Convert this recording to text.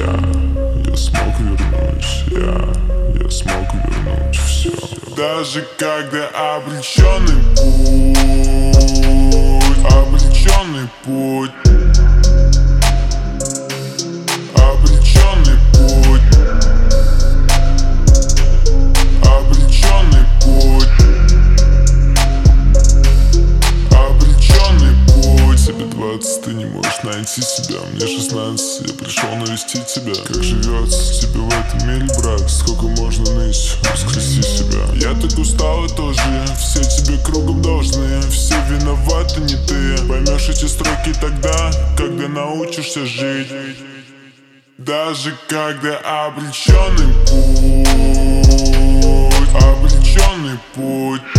Я смог вернуть, я смог вернуть все. Даже когда обреченный путь, обреченный путь, обреченный путь, обреченный путь. Тебе 20, ты не можешь найти себя. Мне 16, я пришел навестить тебя. Как живется тебе в этом мире, брат? Сколько можно ныть, воскреси себя. Я так устал и тоже, все тебе кругом должны. Все виноваты, не ты. Поймешь эти строки тогда, когда научишься жить. Даже когда обреченный путь, обреченный путь,